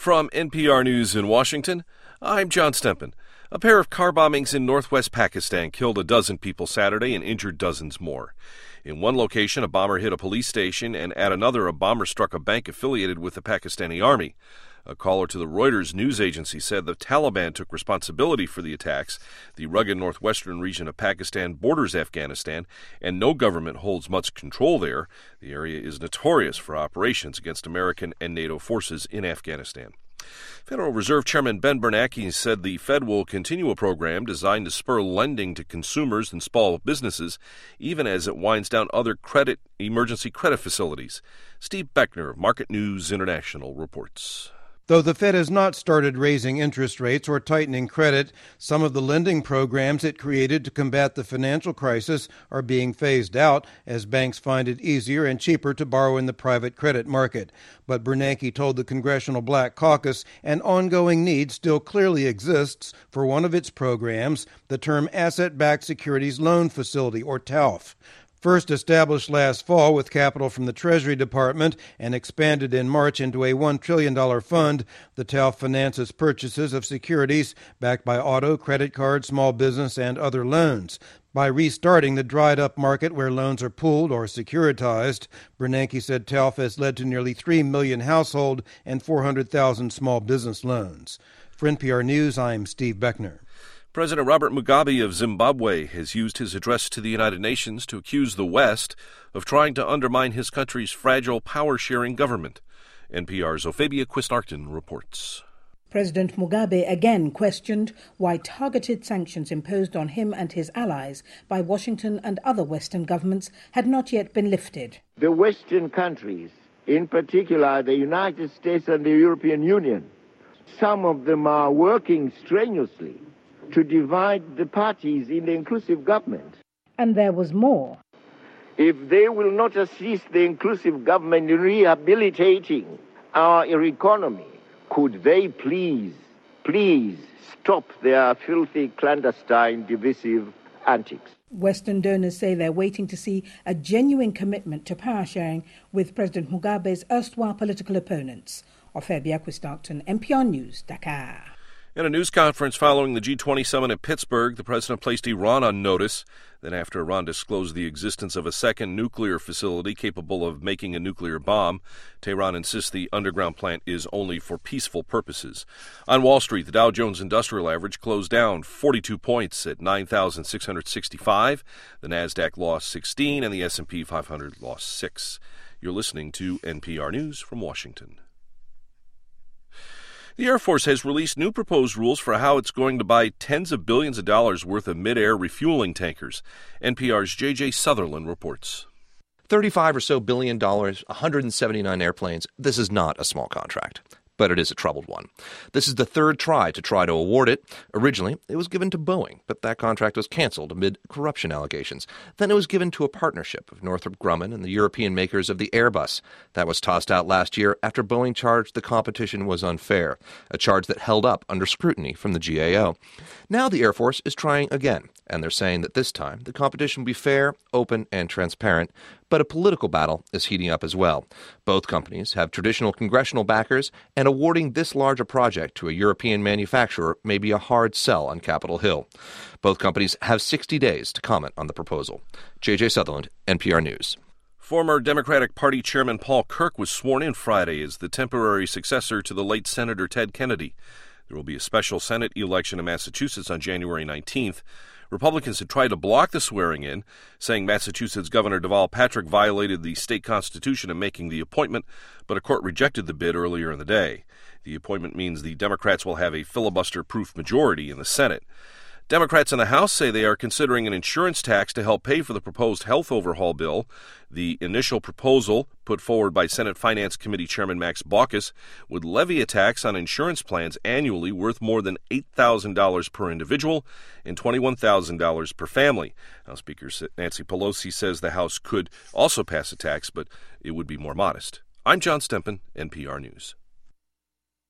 From NPR News in Washington, I'm John Stempen. A pair of car bombings in northwest Pakistan killed a dozen people Saturday and injured dozens more. In one location, a bomber hit a police station, and at another, a bomber struck a bank affiliated with the Pakistani army. A caller to the Reuters news agency said the Taliban took responsibility for the attacks. The rugged northwestern region of Pakistan borders Afghanistan, and no government holds much control there. The area is notorious for operations against American and NATO forces in Afghanistan. Federal Reserve Chairman Ben Bernanke said the Fed will continue a program designed to spur lending to consumers and small businesses, even as it winds down other emergency credit facilities. Steve Beckner of Market News International reports. Though the Fed has not started raising interest rates or tightening credit, some of the lending programs it created to combat the financial crisis are being phased out as banks find it easier and cheaper to borrow in the private credit market. But Bernanke told the Congressional Black Caucus an ongoing need still clearly exists for one of its programs, the Term Asset-Backed Securities Loan Facility, or TALF. First established last fall with capital from the Treasury Department and expanded in March into a $1 trillion fund, the TALF finances purchases of securities backed by auto, credit card, small business, and other loans. By restarting the dried-up market where loans are pooled or securitized, Bernanke said TALF has led to nearly 3 million household and 400,000 small business loans. For NPR News, I'm Steve Beckner. President Robert Mugabe of Zimbabwe has used his address to the United Nations to accuse the West of trying to undermine his country's fragile power-sharing government. NPR's Ophabia Quist-Arcton reports. President Mugabe again questioned why targeted sanctions imposed on him and his allies by Washington and other Western governments had not yet been lifted. The Western countries, in particular the United States and the European Union, some of them are working strenuously to divide the parties in the inclusive government. And there was more. If they will not assist the inclusive government in rehabilitating our economy, could they please stop their filthy, clandestine, divisive antics? Western donors say they're waiting to see a genuine commitment to power sharing with President Mugabe's erstwhile political opponents. Ophabia Quist-Arcton, NPR News, Dakar. In a news conference following the G20 summit in Pittsburgh, the president placed Iran on notice. Then, after Iran disclosed the existence of a second nuclear facility capable of making a nuclear bomb, Tehran insists the underground plant is only for peaceful purposes. On Wall Street, the Dow Jones Industrial Average closed down 42 points at 9,665. The Nasdaq lost 16, and the S&P 500 lost 6. You're listening to NPR News from Washington. The Air Force has released new proposed rules for how it's going to buy tens of billions of dollars worth of mid-air refueling tankers. NPR's J.J. Sutherland reports. $35 billion, 179 airplanes. This is not a small contract, but it is a troubled one. This is the third try to award it. Originally, it was given to Boeing, but that contract was canceled amid corruption allegations. Then it was given to a partnership of Northrop Grumman and the European makers of the Airbus. That was tossed out last year after Boeing charged the competition was unfair, a charge that held up under scrutiny from the GAO. Now the Air Force is trying again, and they're saying that this time the competition will be fair, open, and transparent. But a political battle is heating up as well. Both companies have traditional congressional backers, and awarding this large a project to a European manufacturer may be a hard sell on Capitol Hill. Both companies have 60 days to comment on the proposal. J.J. Sutherland, NPR News. Former Democratic Party Chairman Paul Kirk was sworn in Friday as the temporary successor to the late Senator Ted Kennedy. There will be a special Senate election in Massachusetts on January 19th. Republicans had tried to block the swearing-in, saying Massachusetts Governor Deval Patrick violated the state constitution in making the appointment, but a court rejected the bid earlier in the day. The appointment means the Democrats will have a filibuster-proof majority in the Senate. Democrats in the House say they are considering an insurance tax to help pay for the proposed health overhaul bill. The initial proposal, put forward by Senate Finance Committee Chairman Max Baucus, would levy a tax on insurance plans annually worth more than $8,000 per individual and $21,000 per family. House Speaker Nancy Pelosi says the House could also pass a tax, but it would be more modest. I'm John Stempen, NPR News.